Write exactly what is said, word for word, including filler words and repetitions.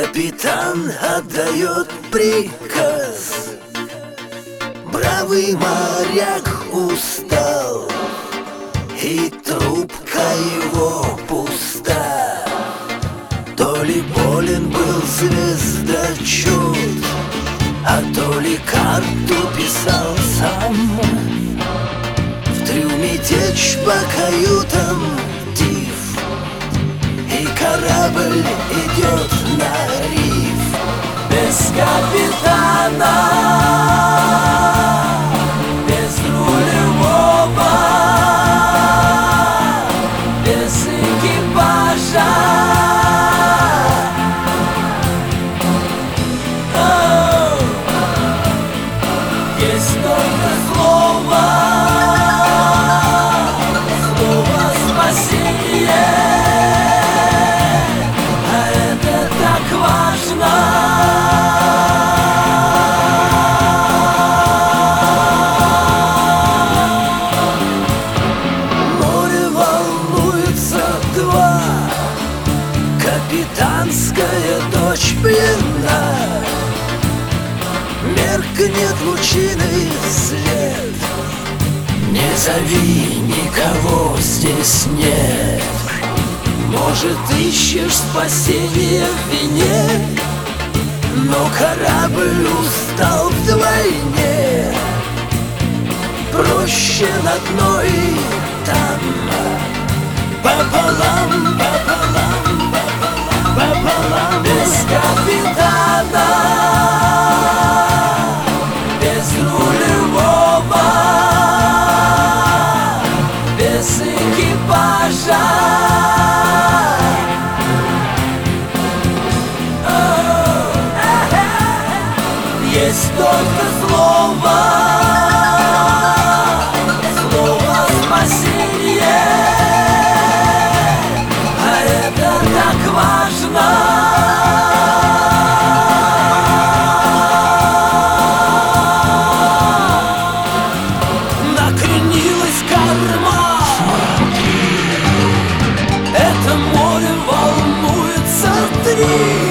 Капитан отдает приказ. Бравый моряк устал, и трубка его пуста. То ли болен был звездочет, а то ли карту писал сам. В трюме течь по каютам тиф, и корабль идет на риф. Без капитана, без рулевого, без экипажа. О, есть только слово, слово спасения. Капитанская дочь пьяна, меркнет лучиный свет. Не зови, никого здесь нет. Может, ищешь спасение в вине, но корабль устал вдвойне. Проще на дно и там пополам, пополам, пополам. Без капитана, без рулевого, без экипажа. Есть только слово, слово спасения, а это так важно. Накренилась корма, это море волнуется три.